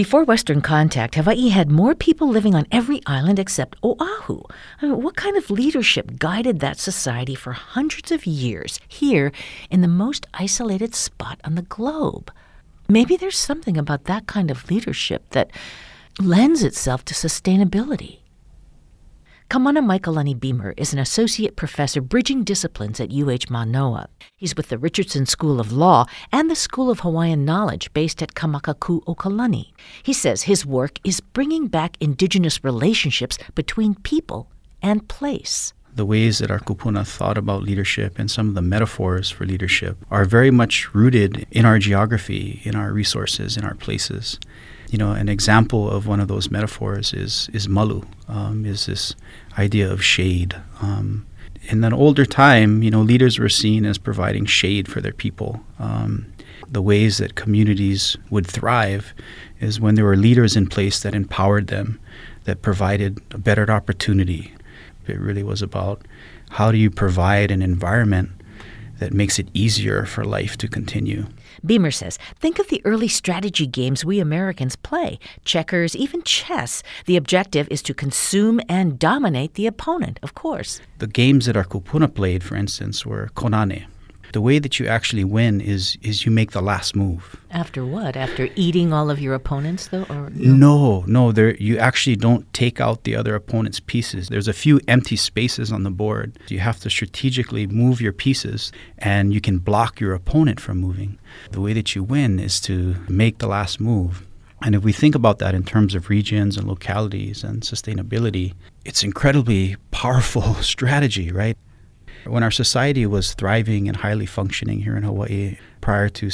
Before Western contact, Hawaii had more people living on every island except Oahu. What kind of leadership guided that society for hundreds of years here in the most isolated spot on the globe? Maybe there's something about that kind of leadership that lends itself to sustainability. Kamana Michaelani Beamer is an associate professor bridging disciplines at UH Manoa. He's with the Richardson School of Law and the School of Hawaiian Knowledge based at Kamakaku-Okalani. He says his work is bringing back indigenous relationships between people and place. The ways that our kupuna thought about leadership and some of the metaphors for leadership are very much rooted in our geography, in our resources, in our places. An example of one of those metaphors is malu, is this idea of shade. In an older time, leaders were seen as providing shade for their people. The ways that communities would thrive is when there were leaders in place that empowered them, that provided a better opportunity. It really was about how do you provide an environment that makes it easier for life to continue. Beamer says, think of the early strategy games we Americans play, checkers, even chess. The objective is to consume and dominate the opponent, of course. The games that our kupuna played, for instance, were konane. The way that you actually win is you make the last move. After what? After eating all of your opponents, though? Or no? You actually don't take out the other opponent's pieces. There's a few empty spaces on the board. You have to strategically move your pieces, and you can block your opponent from moving. The way that you win is to make the last move. And if we think about that in terms of regions and localities and sustainability, it's incredibly powerful strategy, right? When our society was thriving and highly functioning here in Hawaii prior to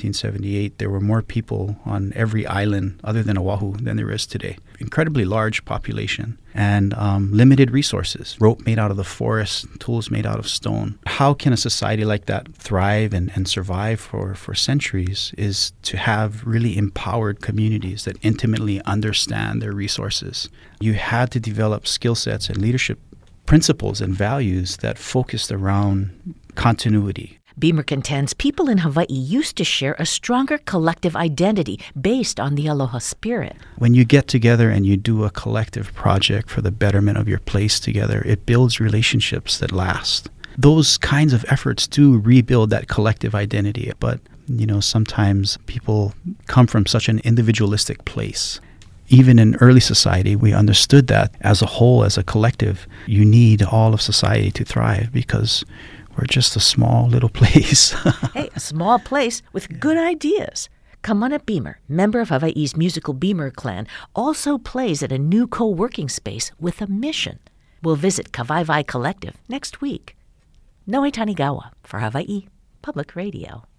1778, there were more people on every island other than Oahu than there is today. Incredibly large population and limited resources. Rope made out of the forest, tools made out of stone. How can a society like that thrive and survive for centuries is to have really empowered communities that intimately understand their resources. You had to develop skill sets and leadership principles and values that focused around continuity. Beamer contends people in Hawaii used to share a stronger collective identity based on the aloha spirit. When you get together and you do a collective project for the betterment of your place together, it builds relationships that last. Those kinds of efforts do rebuild that collective identity, but sometimes people come from such an individualistic place. Even in early society, we understood that as a whole, as a collective, you need all of society to thrive because we're just a small little place. Hey, a small place with good ideas. Kamana Beamer, member of Hawaii's musical Beamer clan, also plays at a new co-working space with a mission. We'll visit Kawaiwai Collective next week. Noe Tanigawa for Hawaii Public Radio.